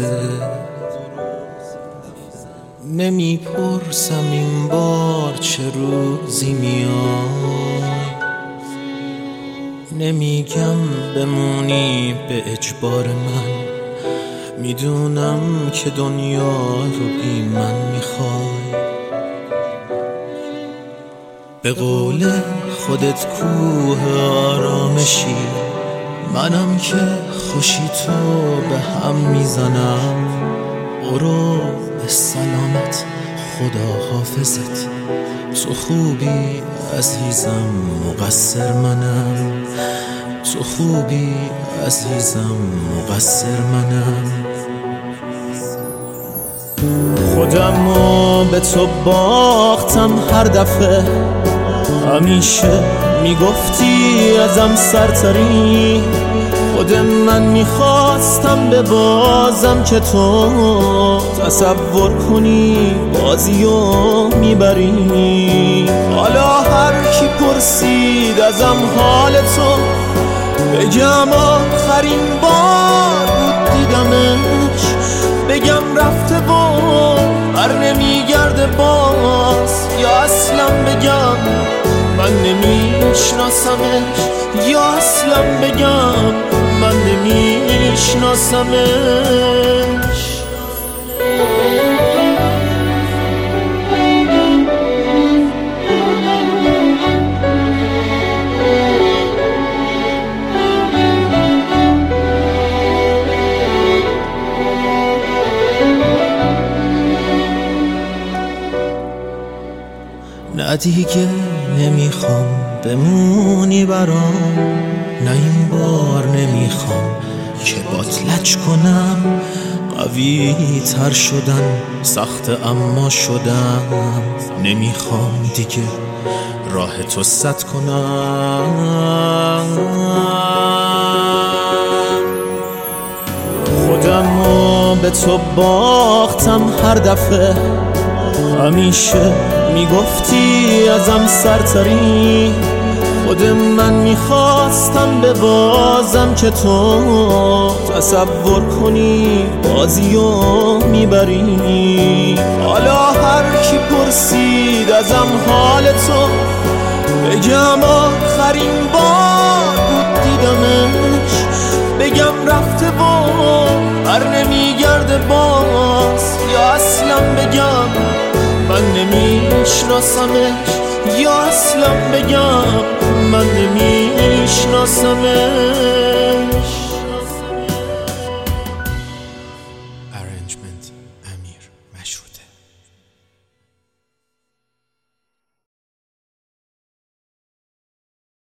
نمیپرسم این بار چه روزی میای، نمیگم بمونی به اجبار من، میدونم که دنیا رو بی من میخوای. به قول خودت کوه آرامشی، منم که خوشی تو به هم میزنم. برو به سلامت، خدا حافظت، تو خوبی عزیزم، مقصر منم. تو خوبی عزیزم، مقصر منم. خودمو به تو باختم هر دفعه، همیشه میگفتی ازم سرتری. خود من میخواستم ببازم که تو تصور کنی بازیو میبری. حالا هر کی پرسید ازم حال تو، بگم آخرین بار بود دیدمش، بگم رفته و بر نمیگرده باز، یا اصلا بگم من نمیشناسمش، یا اصلا بگم من نمیشناسمش. نه دیگه نمیخوام بمونی برام، نه این بار نمیخوام که بات لج کنم. قوی تر شدن سخت اما شدم، نمیخوام دیگه راه تو سد کنم. خودمو به تو باختم هر دفعه، همیشه میگفتی ازم سرتری. خود من میخواستم ببازم که تو تصور کنی بازیو میبری. حالا هر کی پرسید ازم حال تو، بگم آخرین بار بود دیدمش، بگم رفته و بر نمیگرده باز، یا اصلا بگم من نمیشناسمش، یا اصلا بگم من نمیشناسمش.